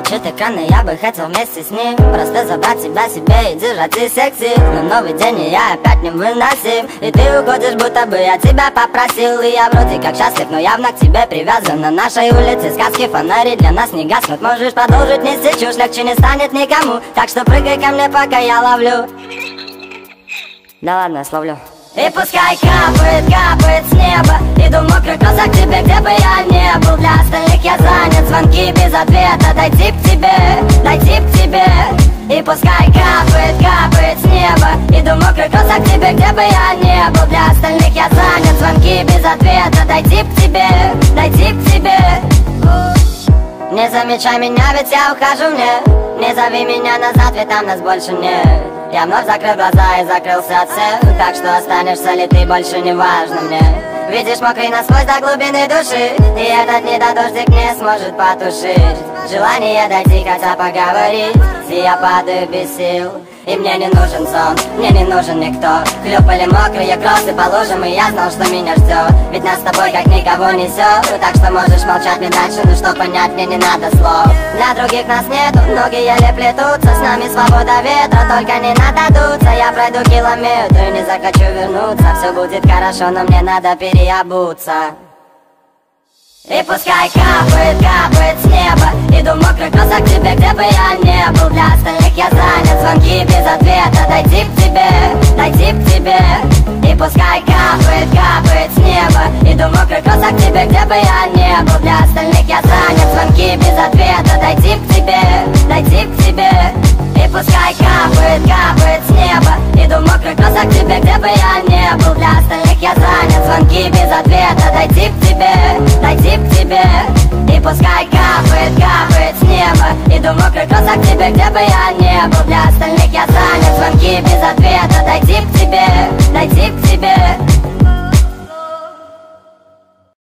Выключит экран, и я бы хотел вместе с ним просто забрать тебя себе и держать и секси. Но новый день, и я опять невыносим. И ты уходишь, будто бы я тебя попросил. И я вроде как счастлив, но явно к тебе привязан. На нашей улице сказки, фонари для нас не гаснут. Можешь продолжить нести чушь, легче не станет никому. Так что прыгай ко мне, пока я ловлю. Да ладно, я словлю. И пускай капает, капает с неба. Иду в мокрый кросс к тебе, где бы я не был. Для остальных я занят, звонки без ответа. Дойти к тебе, дойти к тебе. И пускай капает, капает с неба. Иду в мокрый кросс к тебе, где бы я не был. Для остальных я занят, звонки без ответа. Дойти к тебе, дойти к тебе. Не замечай меня, ведь я ухожу мне. Не зови меня назад, ведь там нас больше нет. Я вновь закрыл глаза и закрылся от всех. Так что останешься ли ты, больше не важно мне. Видишь, мокрый насквозь до глубины души. И этот недодождик не сможет потушить желание дойти, хотя поговорить. И я падаю без сил, и мне не нужен сон, мне не нужен никто. Хлюпали мокрые кроссы по лужам, и я знал, что меня ждет. Ведь нас с тобой как никого несет. Так что можешь молчать мне дальше, но что понять мне не надо слов. Для других нас нету, ноги еле плетутся. С нами свобода ветра, только не надо дуться. Я пройду километры, не захочу вернуться. Все будет хорошо, но мне надо переобуться. И пускай капает, капает с неба. Иду в мокрый кросс к тебе, где бы я не был. Для остальных я занят, звонки без ответа. Дойти к тебе, дойти к тебе. И пускай капает, капает с неба. Иду в мокрый кросс к тебе, где бы я не был. Для остальных я занят, звонки без ответа. Дойти к тебе, дойти к тебе. И пускай капает, капает с неба. Иду в мокрый кросс к тебе, где бы я не был. Для остальных я занят, звонки без ответа. Дойти к тебе, дойти к тебе. И пускай капает, капает с неба. Иду в мокрый кросс к тебе, где бы я не был. Для остальных я занят, звонки без ответа. Дойти к тебе, дойти к тебе.